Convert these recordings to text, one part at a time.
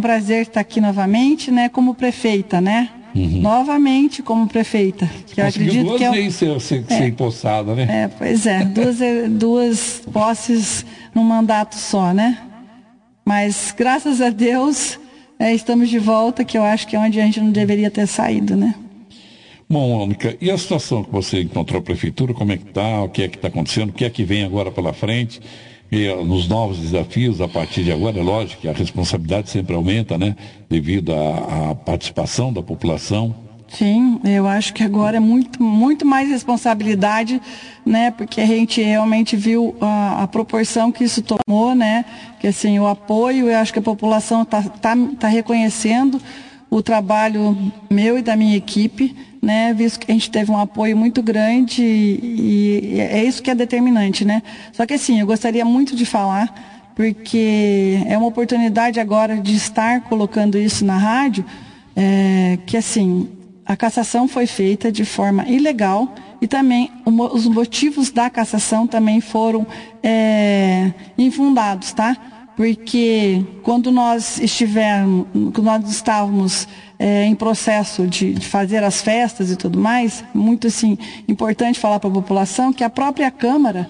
um prazer estar aqui novamente, né, como prefeita, né? Novamente como prefeita. Que eu acredito duas vezes ser empossada, né? Pois é, duas posses num mandato só, né? Mas, graças a Deus, estamos de volta, que eu acho que é onde a gente não deveria ter saído, né? Bom, Mônica, e a situação que você encontrou a prefeitura, como é que está, o que é que está acontecendo, o que é que vem agora pela frente, e nos novos desafios a partir de agora? É lógico que a responsabilidade sempre aumenta, né, devido à participação da população. Sim, eu acho que agora é muito mais responsabilidade, né, porque a gente realmente viu a proporção que isso tomou, né, que assim, o apoio, eu acho que a população tá reconhecendo o trabalho meu e da minha equipe, né, visto que a gente teve um apoio muito grande e é isso que é determinante, né. Só que assim, eu gostaria muito de falar, porque é uma oportunidade agora de estar colocando isso na rádio, que assim, a cassação foi feita de forma ilegal e também os motivos da cassação também foram infundados, tá? Porque quando nós estávamos em processo de fazer as festas e tudo mais, muito assim, importante falar para a população que a própria Câmara,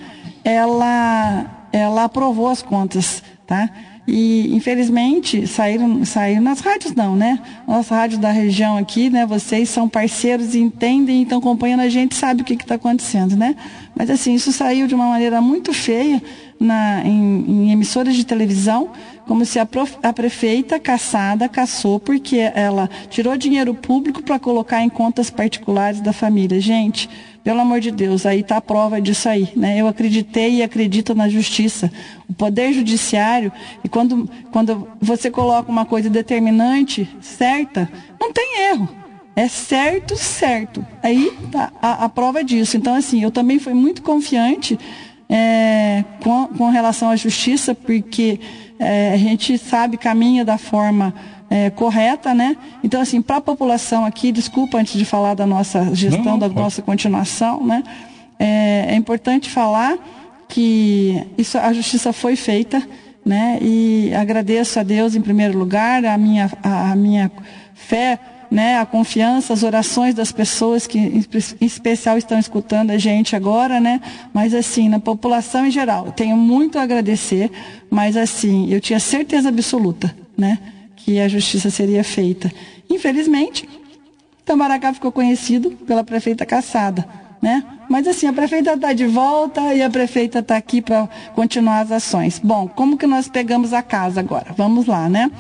ela aprovou as contas, tá? E, infelizmente, saíram nas rádios não, né? Nossa rádio da região aqui, né? Vocês são parceiros e entendem e estão acompanhando a gente, sabe o que está acontecendo, né? Mas, assim, isso saiu de uma maneira muito feia em emissoras de televisão, como se a prefeita caçou porque ela tirou dinheiro público para colocar em contas particulares da família. Gente, pelo amor de Deus, aí está a prova disso aí, né? Eu acreditei e acredito na justiça. O Poder Judiciário, e quando você coloca uma coisa determinante, certa, não tem erro. É certo. Aí tá a prova disso. Então, assim, eu também fui muito confiante com relação à justiça, porque a gente sabe, caminha da forma correta, né? Então, assim, para a população aqui, desculpa antes de falar da nossa gestão, da nossa continuação, né? É importante falar que a justiça foi feita, né? E agradeço a Deus em primeiro lugar, a minha fé, né? A confiança, as orações das pessoas que em especial estão escutando a gente agora, né? Mas assim, na população em geral, eu tenho muito a agradecer, mas assim, eu tinha certeza absoluta, né? Que a justiça seria feita. Infelizmente, Itamaracá ficou conhecido pela prefeita caçada, né? Mas assim, a prefeita está de volta e a prefeita está aqui para continuar as ações. Bom, como que nós pegamos a casa agora? Vamos lá, né?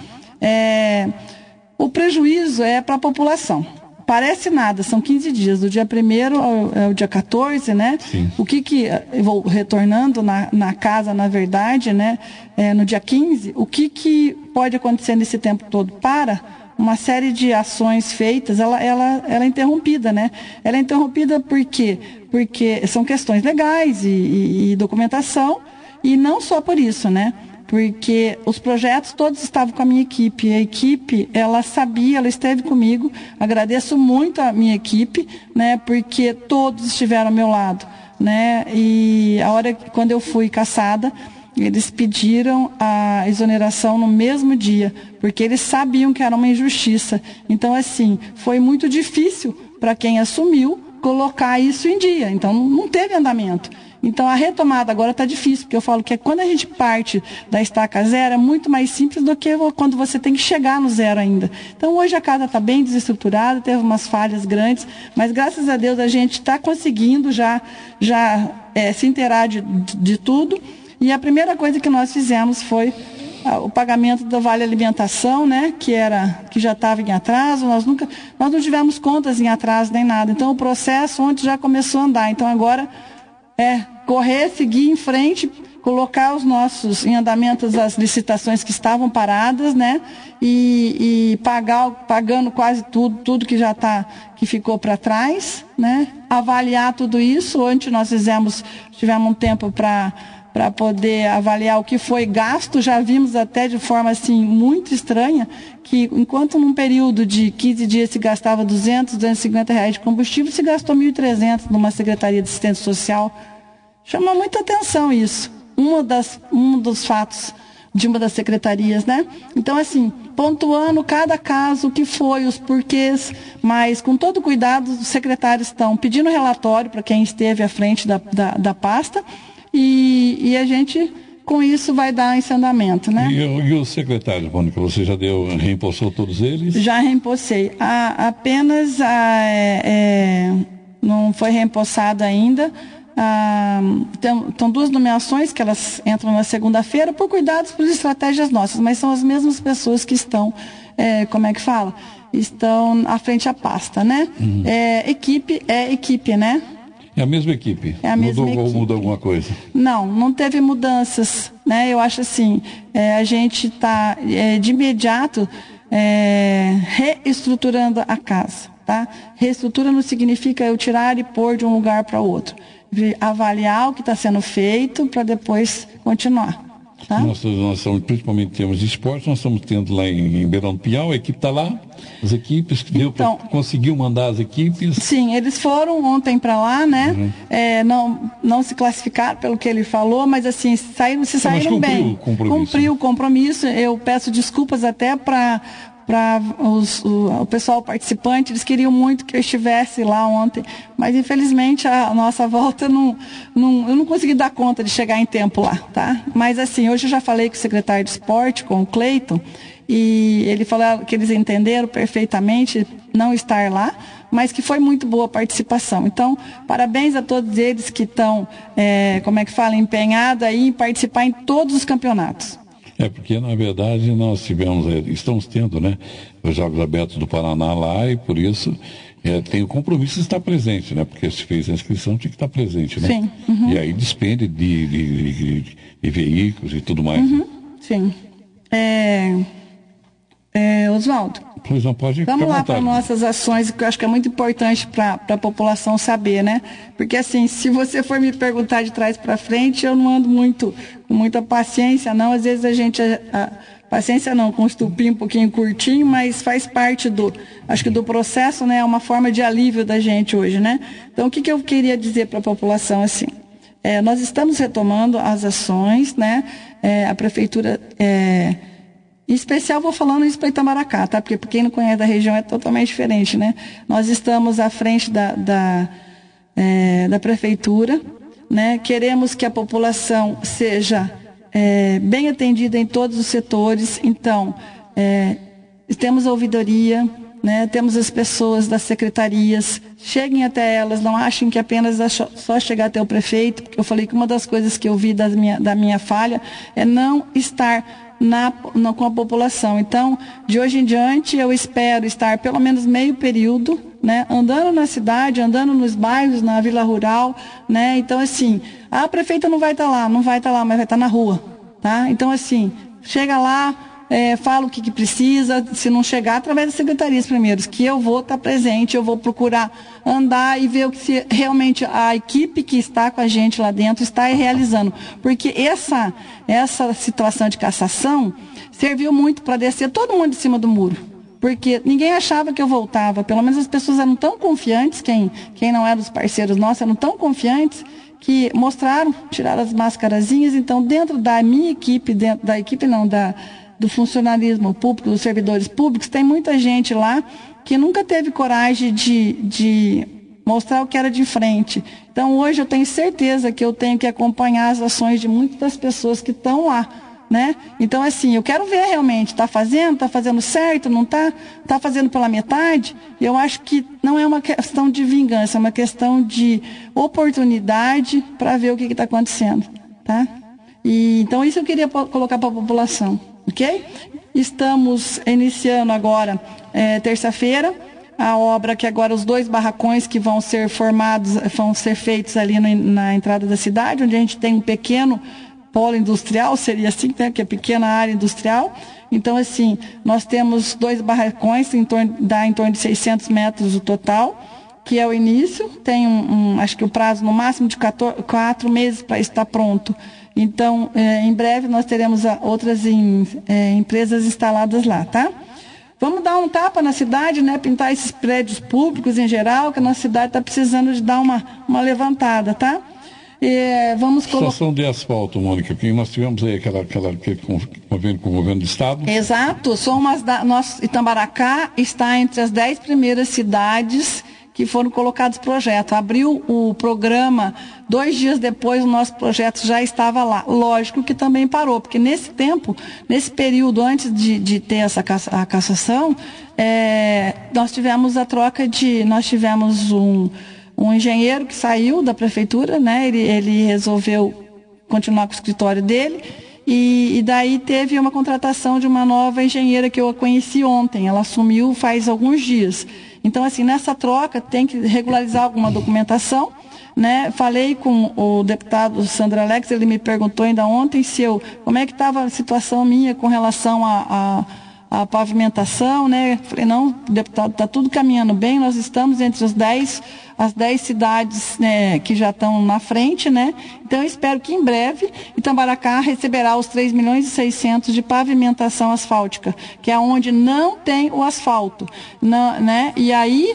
O prejuízo é para a população. Parece nada, são 15 dias, do dia 1º ao dia 14, né? Sim. Eu vou retornando na casa, na verdade, né? No dia 15, o que pode acontecer nesse tempo todo? Uma série de ações feitas, ela é interrompida, né? Ela é interrompida por quê? Porque são questões legais e documentação, e não só por isso, né? Porque os projetos todos estavam com a minha equipe, e a equipe, ela sabia, ela esteve comigo, agradeço muito a minha equipe, né, porque todos estiveram ao meu lado, né, e quando eu fui cassada, eles pediram a exoneração no mesmo dia, porque eles sabiam que era uma injustiça. Então, assim, foi muito difícil para quem assumiu colocar isso em dia, então não teve andamento. Então, a retomada agora está difícil, porque eu falo que quando a gente parte da estaca zero, é muito mais simples do que quando você tem que chegar no zero ainda. Então, hoje a casa está bem desestruturada, teve umas falhas grandes, mas graças a Deus a gente está conseguindo já se inteirar de tudo. E a primeira coisa que nós fizemos foi o pagamento do Vale Alimentação, né, que já estava em atraso. Nós não tivemos contas em atraso nem nada. Então, o processo ontem já começou a andar. Então, agora correr, seguir em frente, colocar os nossos em andamento as licitações que estavam paradas, né? E pagando quase tudo que que ficou para trás, né? Avaliar tudo isso. Ontem nós tivemos um tempo para poder avaliar o que foi gasto. Já vimos até de forma assim muito estranha que enquanto num período de 15 dias se gastava R$250 de combustível, se gastou R$1.300 numa Secretaria de Assistência Social. Chama muita atenção isso. Um dos fatos. de uma das secretarias, né? Então, assim, pontuando cada caso, o que foi, os porquês, mas com todo cuidado, os secretários estão pedindo relatório para quem esteve à frente da pasta e a gente, com isso, vai dar esse andamento, né? E os secretários, Mônica, você já reempossou todos eles? Já reempossei. Apenas não foi reempossado ainda. Tem 2 nomeações que elas entram na segunda-feira por cuidados, por estratégias nossas, mas são as mesmas pessoas que estão, estão à frente da pasta, né? Equipe, né? É a mesma equipe? É a mesma equipe. Ou mudou alguma coisa? Não teve mudanças, né? Eu acho assim, a gente está de imediato reestruturando a casa, tá? Reestrutura não significa eu tirar e pôr de um lugar para outro. Avaliar o que está sendo feito para depois continuar. Tá? Nós estamos, principalmente em termos de esporte, nós estamos tendo lá em Beirão do Piau, a equipe está lá, as equipes, conseguiu mandar as equipes? Sim, eles foram ontem para lá, né? Não se classificaram pelo que ele falou, mas assim, saíram bem. Cumpriu o compromisso. Eu peço desculpas até para o pessoal participante, eles queriam muito que eu estivesse lá ontem, mas infelizmente a nossa volta eu não consegui dar conta de chegar em tempo lá, tá? Mas assim, hoje eu já falei com o secretário de esporte, com o Cleiton, e ele falou que eles entenderam perfeitamente não estar lá, mas que foi muito boa a participação. Então, parabéns a todos eles que estão, empenhados aí em participar em todos os campeonatos. Porque, na verdade, nós estamos tendo, né, os Jogos Abertos do Paraná lá e, por isso, tem o compromisso de estar presente, né? Porque se fez a inscrição, tinha que estar presente, né? Sim. E aí despende de veículos e tudo mais. Sim. Oswaldo, pois não, pode vamos lá para nossas ações, que eu acho que é muito importante para a população saber, né? Porque assim, se você for me perguntar de trás para frente, eu não ando com muita paciência, não. Às vezes a gente, paciência não, com um estupim um pouquinho curtinho, mas faz parte do processo, né? É uma forma de alívio da gente hoje, né? Então, o que eu queria dizer para a população, assim, nós estamos retomando as ações, né? A prefeitura... Em especial, vou falando isso para Itamaracá, tá? Porque quem não conhece da região é totalmente diferente, né? Nós estamos à frente da prefeitura, né? Queremos que a população seja bem atendida em todos os setores. Então, temos a ouvidoria, né? Temos as pessoas das secretarias, cheguem até elas, não achem que apenas é só chegar até o prefeito, porque eu falei que uma das coisas que eu vi da minha falha é não estar com a população. Então, de hoje em diante, eu espero estar pelo menos meio período, né, andando na cidade, andando nos bairros, na Vila Rural, né? Então, assim, a prefeita não vai estar lá, mas vai estar na rua, tá? Então, assim, chega lá, fala o que precisa, se não chegar, através das secretarias primeiros, que eu vou estar presente, eu vou procurar andar e ver o que se realmente a equipe que está com a gente lá dentro está realizando. Porque essa situação de cassação serviu muito para descer todo mundo de cima do muro. Porque ninguém achava que eu voltava, pelo menos as pessoas eram tão confiantes, quem não era dos parceiros nossos, eram tão confiantes, que mostraram, tiraram as mascarazinhas. Então, dentro da minha equipe, do funcionalismo público, dos servidores públicos, tem muita gente lá que nunca teve coragem de mostrar o que era de frente. Então, hoje eu tenho certeza que eu tenho que acompanhar as ações de muitas das pessoas que estão lá, né? Então, assim, eu quero ver realmente, está fazendo certo, não está fazendo pela metade. Eu acho que não é uma questão de vingança, é uma questão de oportunidade para ver o que está acontecendo, tá? Então, isso eu queria colocar para a população. Ok? Estamos iniciando agora, terça-feira, a obra que agora os 2 barracões que vão ser feitos ali na entrada da cidade, onde a gente tem um pequeno polo industrial, seria assim, né? Que é pequena área industrial. Então, assim, nós temos 2 barracões, dá em torno de 600 metros o total, que é o início. Tem acho que o prazo no máximo de 4 meses para estar pronto. Então, em breve nós teremos outras empresas instaladas lá, tá? Vamos dar um tapa na cidade, né? Pintar esses prédios públicos em geral, que a nossa cidade está precisando de dar uma levantada, tá? Vamos colocar... Situação de asfalto, Mônica, porque nós tivemos aí aquele convênio com o governo do estado. Exato, Itambaracá está entre as 10 primeiras cidades que foram colocados projeto. Abriu o programa, 2 dias depois o nosso projeto já estava lá. Lógico que também parou, porque nesse tempo, nesse período antes de ter a cassação, nós tivemos um engenheiro que saiu da prefeitura, né? Ele resolveu continuar com o escritório dele. E daí teve uma contratação de uma nova engenheira que eu conheci ontem. Ela assumiu faz alguns dias. Então, assim, nessa troca tem que regularizar alguma documentação, né? Falei com o deputado Sandro Alex, ele me perguntou ainda ontem como é que estava a situação minha com relação a pavimentação, né? Falei, não, deputado, está tudo caminhando bem, nós estamos entre as 10 cidades, né, que já estão na frente, né? Então eu espero que em breve Itambaracá receberá os 3.600.000 de pavimentação asfáltica, que é onde não tem o asfalto, não, né? E aí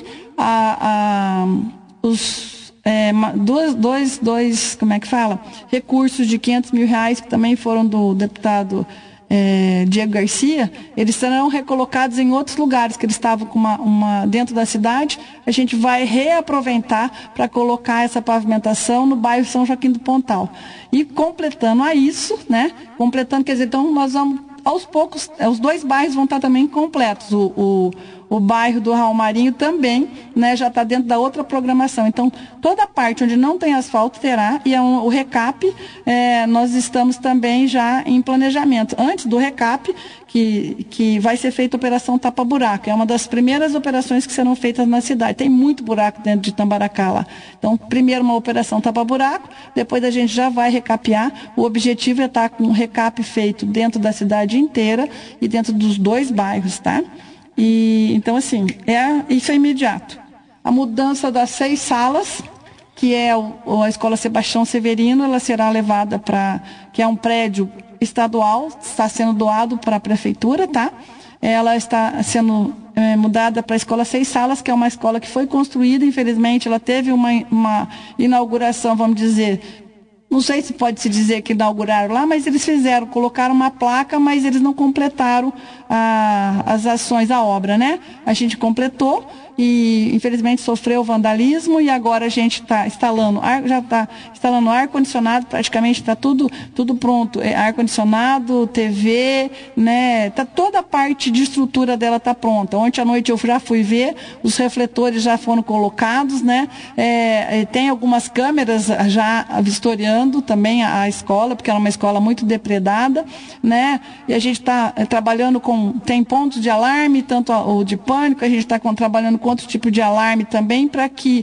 como é que fala? Recursos de R$500 mil, que também foram do deputado Diego Garcia, eles serão recolocados em outros lugares que eles estavam com dentro da cidade. A gente vai reaproveitar para colocar essa pavimentação no bairro São Joaquim do Pontal. E completando a isso, né? Quer dizer, então nós vamos, aos poucos, os 2 bairros vão estar também completos. O bairro do Raul Marinho também, né, já está dentro da outra programação. Então, toda a parte onde não tem asfalto terá, e o recap, nós estamos também já em planejamento. Antes do recap, que vai ser feita a operação tapa-buraco. É uma das primeiras operações que serão feitas na cidade. Tem muito buraco dentro de Itambaracá lá. Então, primeiro uma operação tapa-buraco, depois a gente já vai recapear. O objetivo é estar com um recap feito dentro da cidade inteira e dentro dos 2 bairros, tá? Então, assim, isso é imediato. A mudança das 6 salas, que é a Escola Sebastião Severino, ela será levada que é um prédio estadual, está sendo doado para a prefeitura, tá? Ela está sendo mudada para a Escola 6 Salas, que é uma escola que foi construída, infelizmente, ela teve uma inauguração, vamos dizer, não sei se pode se dizer que inauguraram lá, mas eles colocaram uma placa, mas eles não completaram as ações, a obra, né? A gente completou e, infelizmente, sofreu vandalismo e agora a gente está instalando ar-condicionado, praticamente está tudo pronto. Ar-condicionado, TV, né? Toda a parte de estrutura dela está pronta. Ontem à noite eu já fui ver, os refletores já foram colocados, né? Tem algumas câmeras já vistoriando também a escola, porque ela é uma escola muito depredada, né? E a gente está trabalhando tem pontos de alarme, tanto o de pânico, a gente está trabalhando com outro tipo de alarme também, para que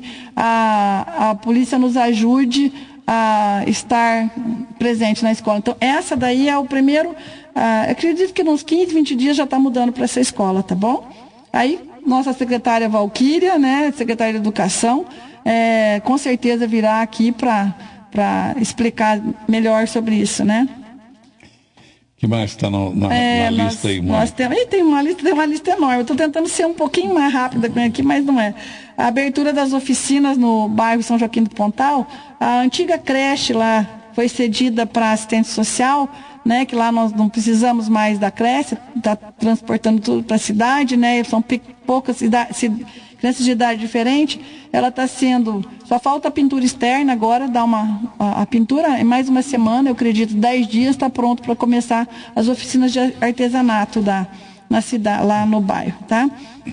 a polícia nos ajude a estar presente na escola. Então, essa daí é o primeiro, acredito que nos 15, 20 dias já está mudando para essa escola, tá bom? Aí, nossa secretária Valquíria, né, secretária de Educação, com certeza virá aqui para explicar melhor sobre isso, né? O que mais está na lista aí, Mônica? Tem uma lista enorme. Eu estou tentando ser um pouquinho mais rápida aqui, mas não é. A abertura das oficinas no bairro São Joaquim do Pontal, a antiga creche lá foi cedida para assistente social, né, que lá nós não precisamos mais da creche, está transportando tudo para a cidade, né, são poucas crianças de idade diferente, ela está só falta a pintura externa agora, a pintura em mais uma semana, eu acredito, 10 dias está pronto para começar as oficinas de artesanato na cidade, lá no bairro, tá?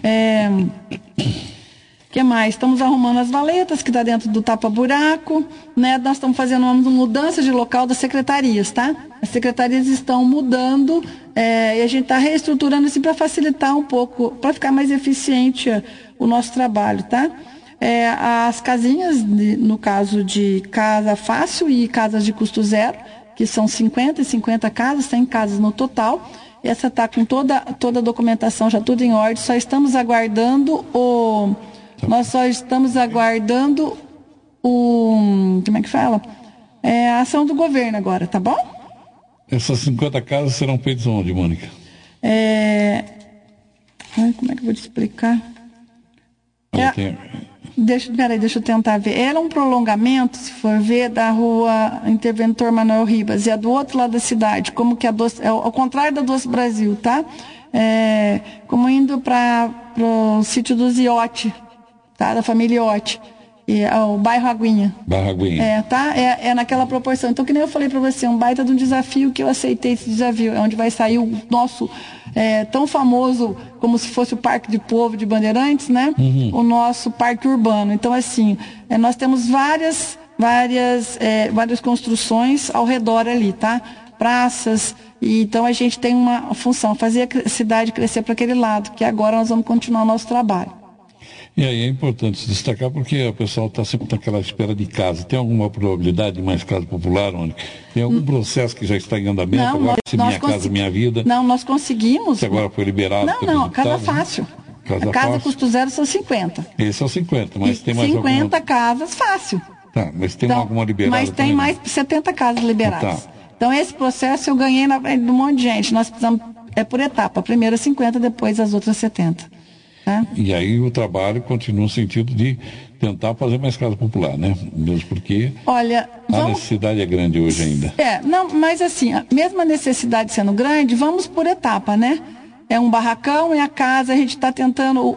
Que mais? Estamos arrumando as valetas, que está dentro do tapa-buraco, né? Nós estamos fazendo uma mudança de local das secretarias, tá? As secretarias estão mudando e a gente está reestruturando assim para facilitar um pouco, para ficar mais eficiente o nosso trabalho, tá? As casinhas, no caso de casa fácil e casas de custo zero, que são 50 e 50 casas, 100 casas no total. Essa está com toda a documentação já tudo em ordem, só estamos aguardando como é que fala? A ação do governo agora, tá bom? Essas 50 casas serão feitas onde, Mônica? Como é que eu vou te explicar? Deixa eu tentar ver. Era um prolongamento, se for ver, da rua Interventor Manuel Ribas, e a do outro lado da cidade, como que a Doce, ao contrário da Doce Brasil, tá? Como indo para o sítio do Ziotti, tá? Da família Iotti. O bairro Aguinha. Bairro Aguinha. Tá? É naquela proporção. Então, que nem eu falei para você, um baita de um desafio que eu aceitei esse desafio. É onde vai sair o nosso tão famoso, como se fosse o Parque de Povo de Bandeirantes, né? O nosso parque urbano. Então, assim, nós temos várias construções ao redor ali, tá? Praças. E, então, a gente tem uma função, fazer a cidade crescer para aquele lado, que agora nós vamos continuar o nosso trabalho. E aí é importante se destacar porque o pessoal está sempre naquela espera de casa. Tem alguma probabilidade de mais casa popular, onde tem algum processo que já está em andamento? Não, agora, se Minha Casa Minha Vida. Não, nós conseguimos. Que agora foi liberado. Não, casa fácil. Casa fácil. Custo zero são 50. Esse é o 50, mas tem mais 50 alguma... casas fácil. Tá, mas tem alguma liberada? Mas tem mais 70 casas liberadas. Tá. Então, esse processo eu ganhei na frente de um monte de gente. Nós precisamos, por etapa. Primeiro 50, depois as outras 70. E aí o trabalho continua no sentido de tentar fazer mais casa popular, né? Mesmo porque a necessidade é grande hoje ainda. Não, mas assim, mesmo a necessidade sendo grande, vamos por etapa, né? É um barracão, é a casa, a gente está tentando,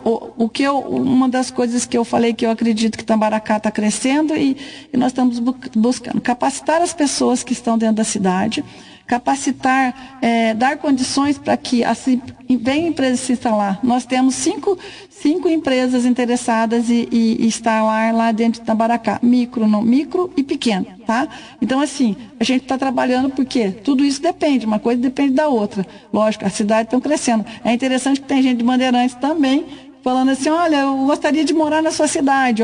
uma das coisas que eu falei que eu acredito que Tambaracá está crescendo e nós estamos buscando capacitar as pessoas que estão dentro da cidade, capacitar, dar condições para que assim venham empresas se instalar. Nós temos cinco empresas interessadas e instalar lá dentro de Tambaracá, micro e pequeno, tá? Então, assim, a gente está trabalhando porque tudo isso depende, uma coisa depende da outra. Lógico, as cidades estão crescendo. É interessante que tem gente de Bandeirantes também falando assim, olha, eu gostaria de morar na sua cidade,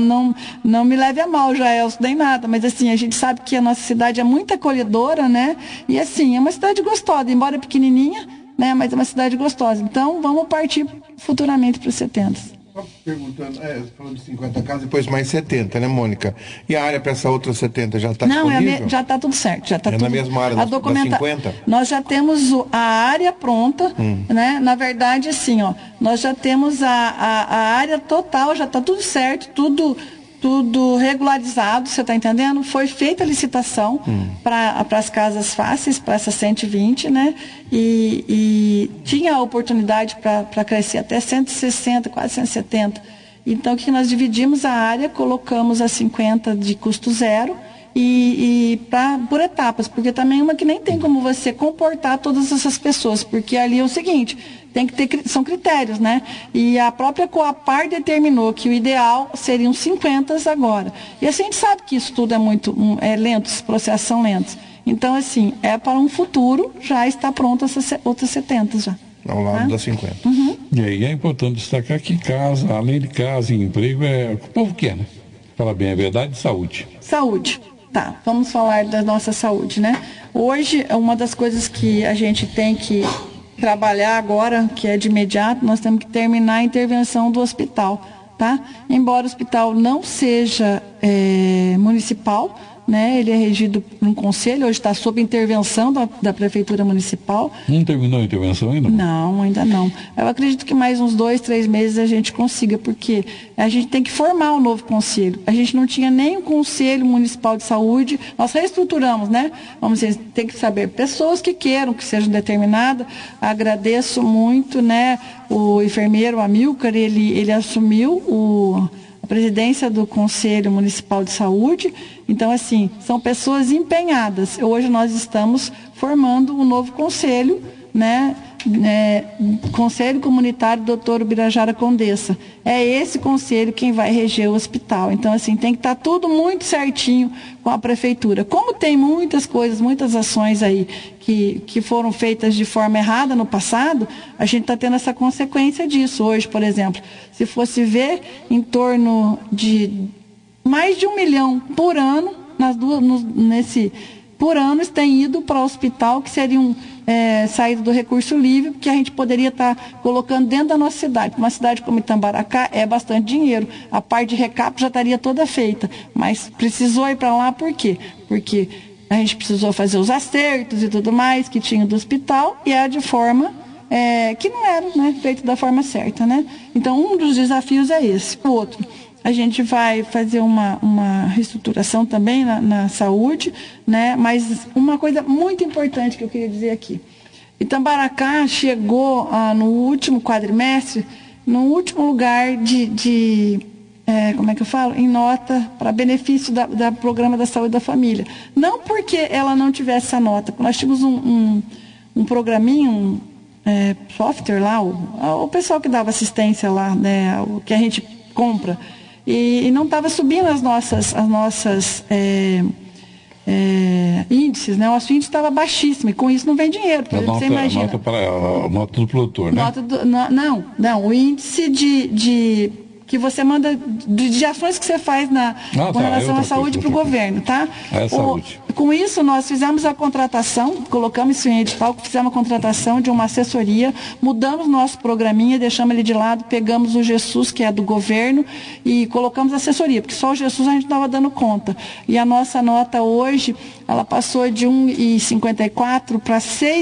não me leve a mal, Jaelson, nem nada, mas assim, a gente sabe que a nossa cidade é muito acolhedora, né? E assim, é uma cidade gostosa, embora pequenininha, né? Mas é uma cidade gostosa. Então, vamos partir futuramente para os 70. Só perguntando, você falou de 50 casas, depois mais 70, né, Mônica? E a área para essa outra 70 já está disponível? Não, já está tudo certo. Já tá tudo na mesma área das 50? Nós já temos a área pronta, né? Na verdade, assim, nós já temos a área total, já está tudo certo, tudo regularizado, você está entendendo? Foi feita a licitação para as casas fáceis, para essas 120, né? E tinha a oportunidade para crescer até 160, quase 170. Então, o que nós dividimos a área, colocamos a 50 de custo zero por etapas, porque também uma que nem tem como você comportar todas essas pessoas, porque ali é o seguinte, são critérios, né? E a própria Coapar determinou que o ideal seriam 50 agora. E assim, a gente sabe que isso tudo é muito lento, os processos são lentos. Então, assim, para um futuro, já está pronto essas outras 70 já. Ao lado das 50. E aí é importante destacar que casa, além de casa e emprego, o que o povo quer, né? Fala bem a verdade, saúde. Saúde. Tá, vamos falar da nossa saúde, né? Hoje, uma das coisas que a gente tem que trabalhar agora, que é de imediato, nós temos que terminar a intervenção do hospital, tá? Embora o hospital não seja municipal, né? Ele é regido por um conselho, hoje está sob intervenção da Prefeitura Municipal. Não terminou a intervenção ainda? Não, ainda não. Eu acredito que mais uns 2, 3 meses a gente consiga, porque a gente tem que formar um novo conselho. A gente não tinha nem um Conselho Municipal de Saúde, nós reestruturamos, né? Vamos dizer, tem que saber pessoas que queiram, que sejam determinadas. Agradeço muito, né? O enfermeiro Amilcar, ele assumiu a presidência do Conselho Municipal de Saúde. Então, assim, são pessoas empenhadas. Hoje nós estamos formando um novo conselho, né? Conselho Comunitário Dr. Ubirajara Condessa. É esse conselho quem vai reger o hospital. Então, assim, tem que estar tudo muito certinho com a prefeitura. Como tem muitas coisas, muitas ações aí que foram feitas de forma errada no passado, a gente está tendo essa consequência disso. Hoje, por exemplo, se fosse ver em torno de mais de 1 milhão por ano, por ano tem ido para o hospital, que seriam saído do recurso livre, que a gente poderia estar colocando dentro da nossa cidade. Uma cidade como Itambaracá é bastante dinheiro. A parte de recap já estaria toda feita, mas precisou ir para lá por quê? Porque a gente precisou fazer os acertos e tudo mais que tinha do hospital e de forma que não era, né, feito da forma certa, né? Então, um dos desafios é esse. O outro, a gente vai fazer uma reestruturação também na saúde, né? Mas uma coisa muito importante que eu queria dizer aqui. Itamaracá chegou no último quadrimestre, no último lugar como é que eu falo? Em nota para benefício da Programa da Saúde da Família. Não porque ela não tivesse essa nota. Nós tínhamos um programinho, software lá, o pessoal que dava assistência lá, né, o que a gente compra, e não estava subindo as nossas índices, né? O nosso índice estava baixíssimo, e com isso não vem dinheiro. Você imagina. A nota do produtor, né? Não, o índice que você manda de ações que você faz com relação à saúde para o governo, tá? Saúde. Com isso, nós fizemos a contratação, colocamos isso em edital, fizemos a contratação de uma assessoria, mudamos nosso programinha, deixamos ele de lado, pegamos o Jesus, que é do governo, e colocamos a assessoria, porque só o Jesus a gente não estava dando conta. E a nossa nota hoje, ela passou de 1,54 para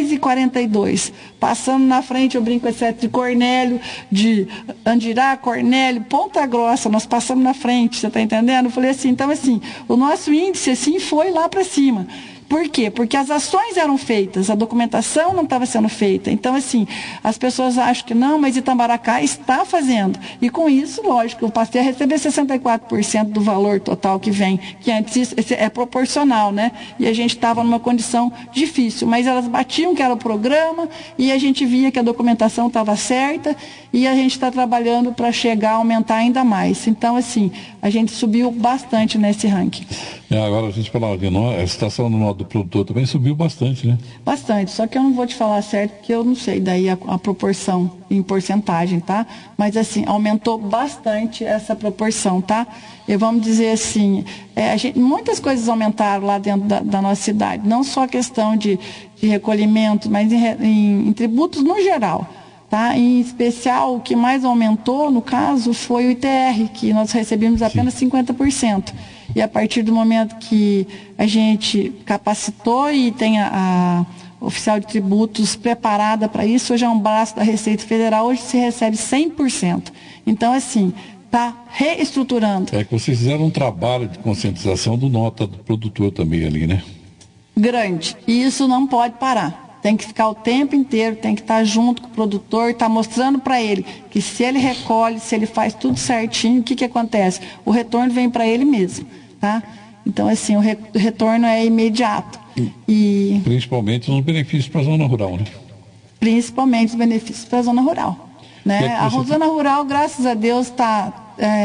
6,42. Passando na frente, eu brinco, etc., de Cornélio, de Andirá, Cornélio, Ponta Grossa, nós passamos na frente, você está entendendo? Eu falei assim, então assim, o nosso índice assim foi lá para cima. Por quê? Porque as ações eram feitas, a documentação não estava sendo feita. Então, assim, as pessoas acham que não, mas Itamaracá está fazendo. E com isso, lógico, eu passei a receber 64% do valor total que vem, que antes é proporcional, né? E a gente estava numa condição difícil, mas elas batiam que era o programa e a gente via que a documentação estava certa e a gente está trabalhando para chegar a aumentar ainda mais. Então, assim, a gente subiu bastante nesse ranking. Agora a gente falava de a situação do produtor também subiu bastante, né? Bastante, só que eu não vou te falar certo, porque eu não sei daí a proporção em porcentagem, tá? Mas assim, aumentou bastante essa proporção, tá? E vamos dizer assim, muitas coisas aumentaram lá dentro da nossa cidade, não só a questão de recolhimento, mas em tributos no geral. Tá? Em especial, o que mais aumentou, no caso, foi o ITR, que nós recebemos apenas 50%. E a partir do momento que a gente capacitou e tem a oficial de tributos preparada para isso, hoje é um braço da Receita Federal, hoje se recebe 100%. Então, assim, está reestruturando. É que vocês fizeram um trabalho de conscientização do nota do produtor também ali, né? Grande. E isso não pode parar. Tem que ficar o tempo inteiro, tem que estar junto com o produtor, estar mostrando para ele que se ele recolhe, se ele faz tudo certinho, o que acontece? O retorno vem para ele mesmo, tá? Então, assim, o retorno é imediato. E principalmente os benefícios para a zona rural, né? Principalmente os benefícios para a zona rural. Né? A zona rural, graças a Deus, está...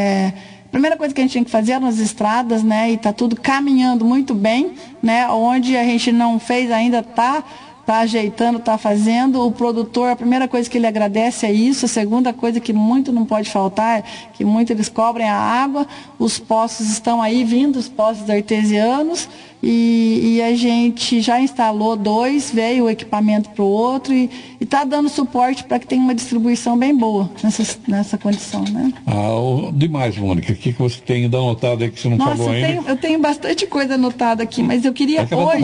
A primeira coisa que a gente tinha que fazer eram as estradas, né? E está tudo caminhando muito bem, né? Onde a gente não fez ainda está ajeitando, está fazendo. O produtor, a primeira coisa que ele agradece é isso. A segunda coisa que muito não pode faltar, que muito eles cobrem a água. Os poços estão aí vindo, os poços artesianos, e a gente já instalou 2, veio o equipamento para o outro e está dando suporte para que tenha uma distribuição bem boa nessa condição, né? Demais, Mônica. O que você tem ainda anotado aí que você não falou ainda? Eu tenho bastante coisa anotada aqui, mas eu queria hoje...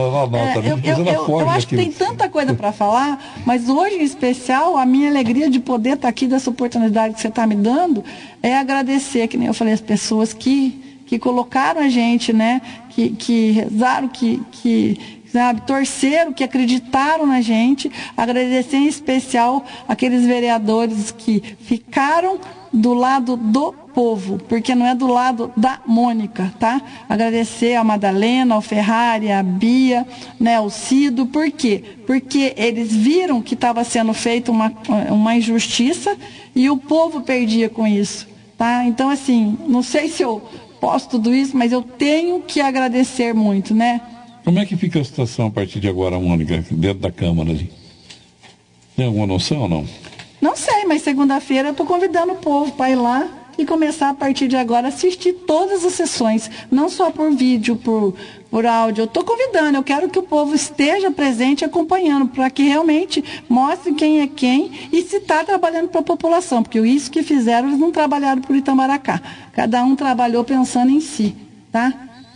Eu acho que tem tanta coisa para falar, mas hoje em especial a minha alegria de poder estar aqui, dessa oportunidade que você está me dando, é agradecer, que nem eu falei, as pessoas que colocaram a gente, né, que rezaram, sabe, torceram, que acreditaram na gente. Agradecer em especial aqueles vereadores que ficaram do lado do povo, porque não é do lado da Mônica, tá? Agradecer a Madalena, ao Ferrari, a Bia, né, ao Cido. Por quê? Porque eles viram que estava sendo feita uma injustiça e o povo perdia com isso, tá? Então, assim, não sei se eu posso tudo isso, mas eu tenho que agradecer muito, né? Como é que fica a situação a partir de agora, Mônica, dentro da Câmara ali? Tem alguma noção ou não? Não sei, mas segunda-feira eu estou convidando o povo para ir lá e começar a partir de agora a assistir todas as sessões, não só por vídeo, por áudio. Eu estou convidando, eu quero que o povo esteja presente acompanhando, para que realmente mostre quem é quem e se está trabalhando para a população, porque isso que fizeram, eles não trabalharam por Itamaracá. Cada um trabalhou pensando em si, tá?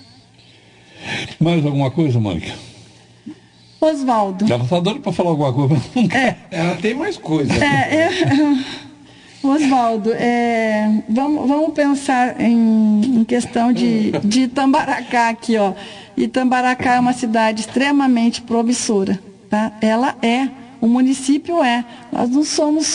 Mais alguma coisa, Mônica? Oswaldo. Ela está doida para falar alguma coisa. Ela tem mais coisa. Oswaldo, vamos pensar em questão de Itambaracá aqui, ó. Itambaracá é uma cidade extremamente promissora, tá? O município Nós não somos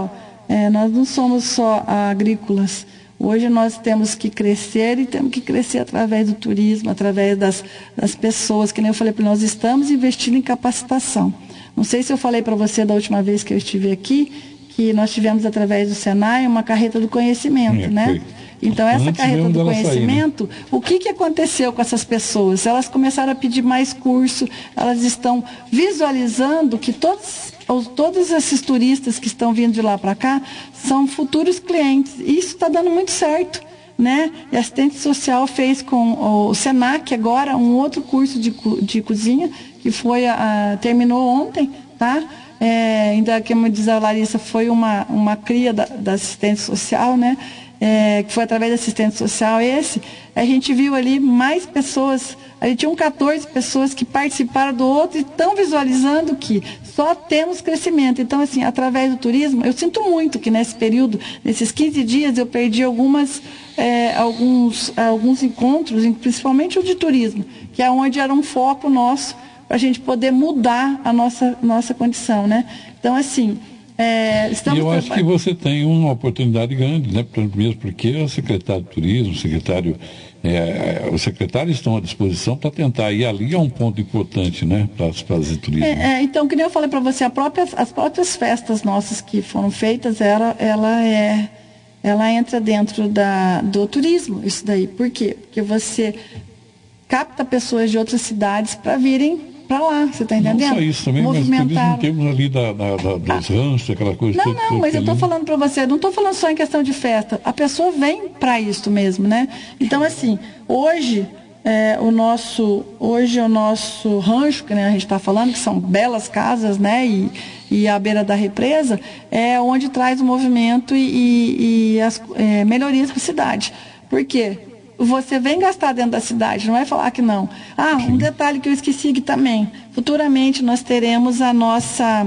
só agrícolas. Hoje nós temos que crescer e temos que crescer através do turismo, através das pessoas, que nem eu falei para nós estamos investindo em capacitação. Não sei se eu falei para você da última vez que eu estive aqui, que nós tivemos através do Senai uma carreta do conhecimento, né? Então, essa carreta do conhecimento, sair, né? O que aconteceu com essas pessoas? Elas começaram a pedir mais curso, elas estão visualizando que todos esses turistas que estão vindo de lá para cá são futuros clientes. E isso está dando muito certo, né? E a assistente social fez com o Senac agora um outro curso de cozinha, que terminou ontem, tá? Ainda, como diz a Larissa, foi uma cria da assistente social, né? Que foi através da assistente social a gente viu ali mais pessoas, ali tinham 14 pessoas que participaram do outro e estão visualizando que só temos crescimento. Então, assim, através do turismo, eu sinto muito que nesse período, nesses 15 dias, eu perdi alguns encontros, principalmente o de turismo, que é onde era um foco nosso, para a gente poder mudar a nossa condição, né? Então, assim, eu acho que você tem uma oportunidade grande, né? Mesmo porque o secretário de turismo, os secretários estão à disposição para tentar, e ali é um ponto importante, né? Para fazer turismo. Então, que nem eu falei para você, as próprias festas nossas que foram feitas, ela entra dentro do turismo, isso daí. Por quê? Porque você capta pessoas de outras cidades para virem para lá, você está entendendo? Não só isso também, mas turismo temos ali dos ranchos, aquela coisa. Não, mas eu estou falando para você, não estou falando só em questão de festa, a pessoa vem para isso mesmo, né? Então, assim, hoje o nosso rancho, que a gente está falando, que são belas casas, né? E à beira da represa, é onde traz o movimento e as melhorias para a cidade. Por quê? Você vem gastar dentro da cidade, não vai falar que não. Um detalhe que eu esqueci aqui também. Futuramente nós teremos a nossa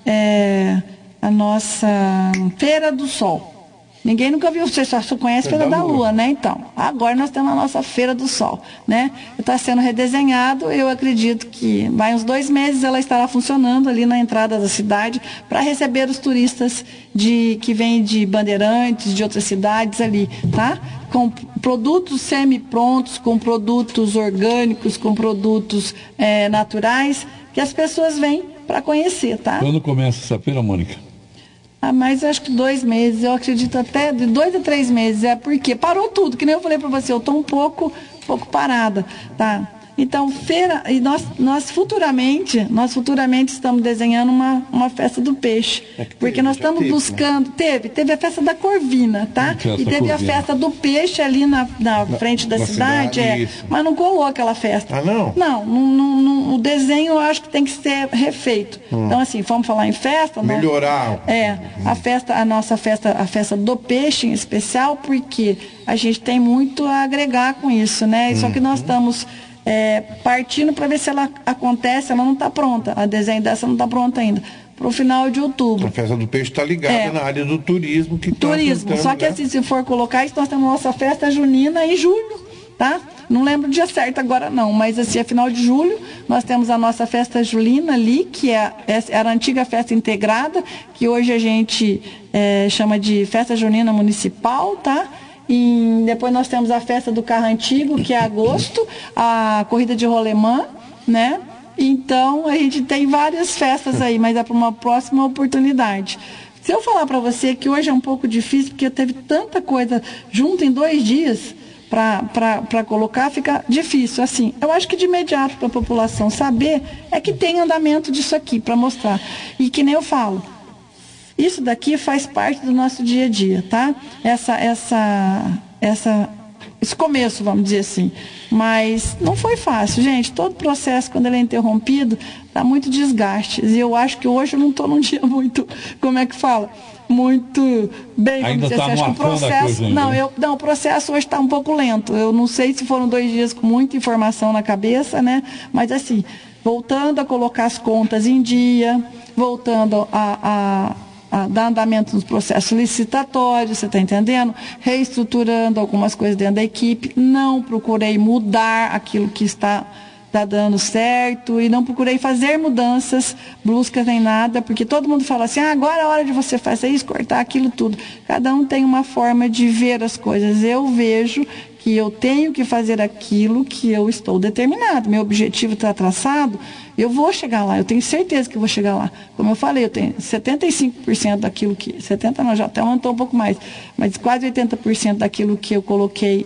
Feira do Sol. Ninguém nunca viu, você só conhece a Feira da Lua, né? Então, agora nós temos a nossa Feira do Sol, né? Está sendo redesenhado, eu acredito que vai uns 2 meses ela estará funcionando ali na entrada da cidade para receber os turistas que vêm de Bandeirantes, de outras cidades ali, tá? Com produtos semi-prontos, com produtos orgânicos, com produtos naturais, que as pessoas vêm para conhecer, tá? Quando começa essa feira, Mônica? Mas acho que 2 meses, eu acredito até de 2 a 3 meses, porque parou tudo, que nem eu falei para você, eu estou um pouco parada, tá? Então, feira, e nós futuramente estamos desenhando uma festa do peixe, porque nós estamos buscando, teve a festa da Corvina, tá? E teve a festa do peixe ali na frente da cidade, mas não colou aquela festa. Ah, não? Não, o desenho eu acho que tem que ser refeito. Então, assim, vamos falar em festa. Melhorar. A festa do peixe em especial, porque a gente tem muito a agregar com isso, né? Só que nós estamos partindo para ver se ela acontece, ela não está pronta, a desenho dessa não está pronta ainda, para o final de outubro. A festa do peixe está ligada na área do turismo. Só que assim, se for colocar isso, nós temos nossa festa junina em julho, tá? Não lembro o dia certo agora não, mas assim, é final de julho, nós temos a nossa festa julina ali, que era a antiga festa integrada, que hoje a gente chama de festa junina municipal, tá? E depois nós temos a festa do carro antigo, que é agosto, a corrida de rolemã, né? Então, a gente tem várias festas aí, mas é para uma próxima oportunidade. Se eu falar para você que hoje é um pouco difícil, porque teve tanta coisa junto em 2 dias para colocar, fica difícil. Assim, eu acho que de imediato para a população saber é que tem andamento disso aqui para mostrar. E que nem eu falo, isso daqui faz parte do nosso dia a dia, tá? Esse começo, vamos dizer assim. Mas não foi fácil, gente. Todo processo, quando ele é interrompido, dá muito desgaste. E eu acho que hoje eu não estou num dia muito, como é que fala? Muito bem, ainda está assim. Acho que o processo. O processo hoje está um pouco lento. Eu não sei se foram 2 dias com muita informação na cabeça, né? Mas assim, voltando a colocar as contas em dia, voltando a dar andamento nos processos licitatórios, você está entendendo? Reestruturando algumas coisas dentro da equipe. Não procurei mudar aquilo que está dando certo e não procurei fazer mudanças bruscas nem nada, porque todo mundo fala assim, agora é a hora de você fazer isso, cortar aquilo tudo. Cada um tem uma forma de ver as coisas. Eu vejo que eu tenho que fazer aquilo que eu estou determinado. Meu objetivo está traçado, eu vou chegar lá, eu tenho certeza que eu vou chegar lá. Como eu falei, eu tenho 75% daquilo que... 70% não, já até aumentou um pouco mais, mas quase 80% daquilo que eu coloquei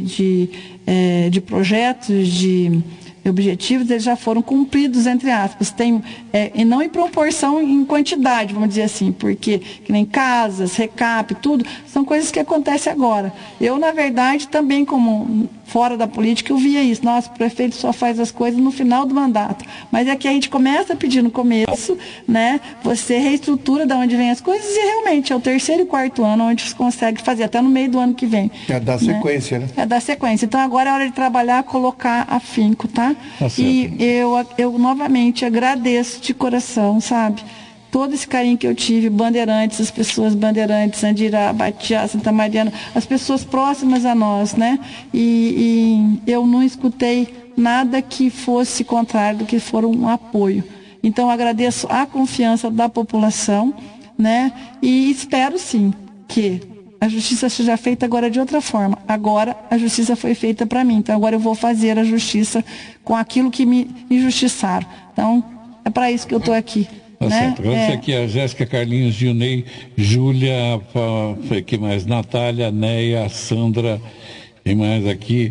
de projetos, de objetivos, eles já foram cumpridos, entre aspas, e não em proporção, em quantidade, vamos dizer assim, porque que nem casas, recap, tudo, são coisas que acontecem agora. Eu, na verdade, também como fora da política, eu via isso. Nossa, o prefeito só faz as coisas no final do mandato. Mas é que a gente começa a pedir no começo, né? Você reestrutura de onde vem as coisas e realmente é o 3º e 4º ano onde você consegue fazer, até no meio do ano que vem. É dar sequência, né? É dar sequência. Então agora é hora de trabalhar, colocar afinco, tá? E eu novamente agradeço de coração, sabe? Todo esse carinho que eu tive, Bandeirantes, as pessoas Bandeirantes, Andirá, Batiá, Santa Mariana, as pessoas próximas a nós, né? E eu não escutei nada que fosse contrário do que for um apoio. Então, agradeço a confiança da população, né? E espero, sim, que a justiça seja feita agora de outra forma. Agora, a justiça foi feita para mim. Então, agora eu vou fazer a justiça com aquilo que me injustiçaram. Então, é para isso que eu estou aqui. Tá né? certo. Agradeço aqui a Jéssica, Carlinhos, Gilney, Júlia, que mais? Natália, Neia, Sandra, e mais aqui.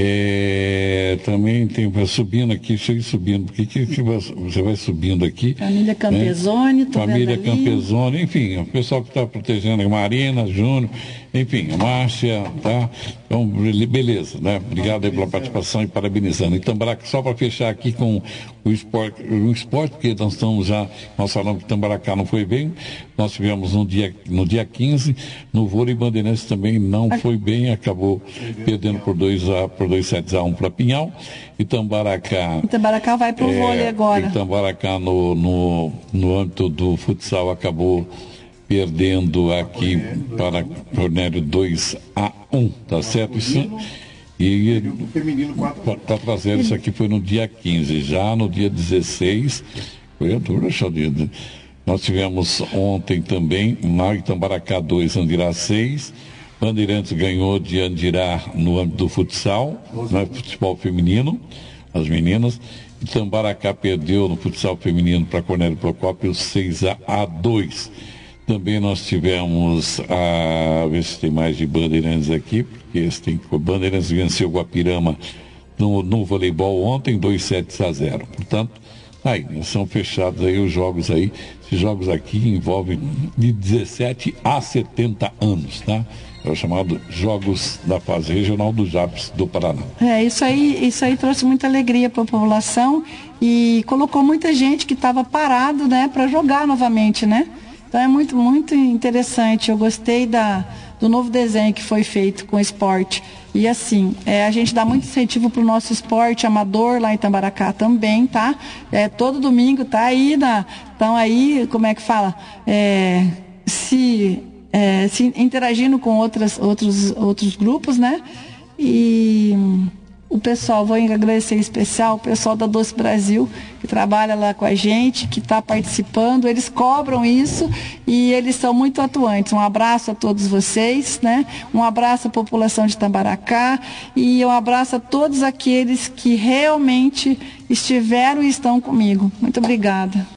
Também tem subindo aqui, chega subindo, porque você vai subindo aqui. Família Campesone, né? Família Campesone, enfim, o pessoal que está protegendo, a Marina, Júnior, enfim, a Márcia, tá? Então, beleza, né? Obrigado aí pela participação e parabenizando. Então, só para fechar aqui com o esporte, porque nós estamos nós falamos que Tambaracá não foi bem, nós tivemos no dia 15, no vôlei Bandeirantes também não foi bem, acabou perdendo por 2-7-1 para Pinhal. Itambaracá vai para o vôlei agora. Itambaracá no âmbito do futsal acabou perdendo aqui para Cornélio 2-1, tá certo? E o feminino 4-0, isso aqui foi no dia 15. Já no dia 16, nós tivemos ontem também Itambaracá 2, Andirá 6. Bandeirantes ganhou de Andirá no âmbito do futsal, no futebol feminino, as meninas. Itambaracá perdeu no futsal feminino para Cornélio Procópio 6-2. Também nós tivemos, ver se tem mais de Bandeirantes aqui, porque Bandeirantes venceu o Guapirama no voleibol ontem, 2-7-0. Portanto, aí, são fechados aí os jogos aí. Esses jogos aqui envolvem de 17 a 70 anos, tá? É o chamado Jogos da Fase Regional do JAPS do Paraná. Isso aí trouxe muita alegria para a população e colocou muita gente que estava parado, né, para jogar novamente, né? Então é muito, muito interessante. Eu gostei do novo desenho que foi feito com o esporte. E assim, a gente dá muito incentivo para o nosso esporte amador lá em Itambaracá também, tá? Todo domingo tá aí, então aí, como é que fala? Se interagindo com outros grupos, né? E o pessoal, vou agradecer em especial o pessoal da Doce Brasil, que trabalha lá com a gente, que está participando, eles cobram isso e eles são muito atuantes. Um abraço a todos vocês, né? Um abraço à população de Itambaracá e um abraço a todos aqueles que realmente estiveram e estão comigo. Muito obrigada.